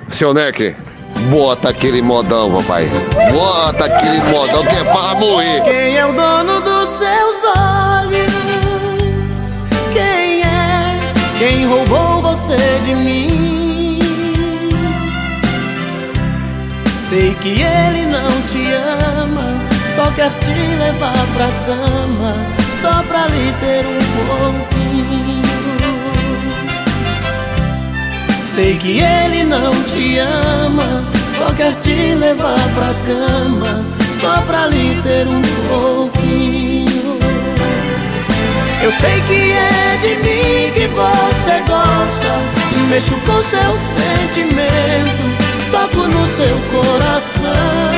Seu Neck, bota aquele modão, papai. Bota aquele modão que é pra morrer. Quem é o dono dos seus olhos? Quem é? Quem roubou você de mim? Sei que ele não te ama, só quer te levar pra cama, só pra lhe ter um pouquinho. Sei que ele não te ama, só quer te levar pra cama, só pra lhe ter um pouquinho. Eu sei que é de mim que você gosta, mexo com seu sentimento, toco no seu coração.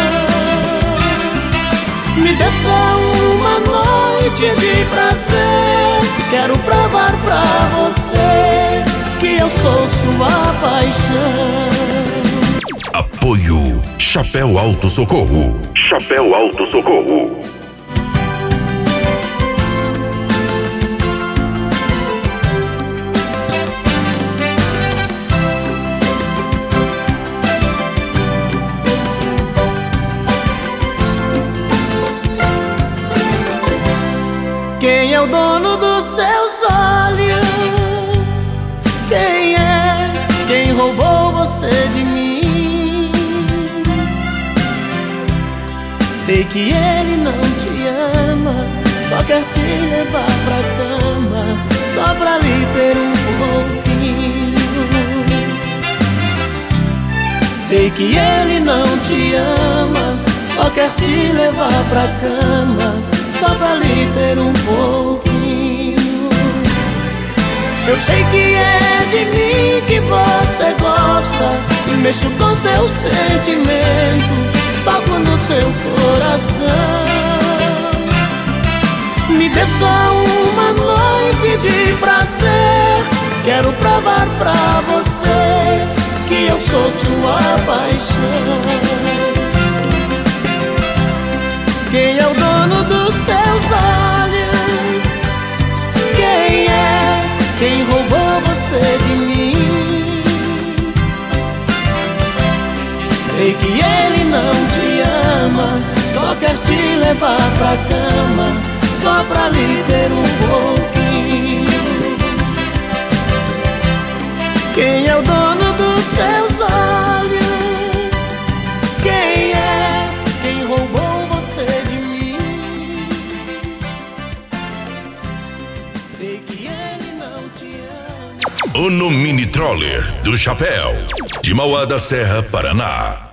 Me dê só uma noite de prazer, quero provar pra você que eu sou sua paixão. Apoio Chapéu Alto Socorro. Chapéu Alto Socorro. Quem é o dono dos seus olhos? Quem é? Quem roubou você de mim? Sei que ele não te ama, só quer te levar pra cama, só pra lhe ter um pouquinho. Sei que ele não te ama, só quer te levar pra cama, só pra lhe ter um pouquinho. Eu sei que é de mim que você gosta, mexo com seu sentimento, toco no seu coração. Me dê só uma noite de prazer, quero provar pra você que eu sou sua paixão. Quem é o dono dos seus olhos? Quem é? Quem roubou você de mim? Sei que ele não te ama, só quer te levar pra cama, só pra lhe ter um pouquinho. Quem é o dono dos seus olhos? Quem é? Quem roubou você de mim? Sei que ele não te ama. O no Mini Troller do Chapéu, de Mauá da Serra, Paraná.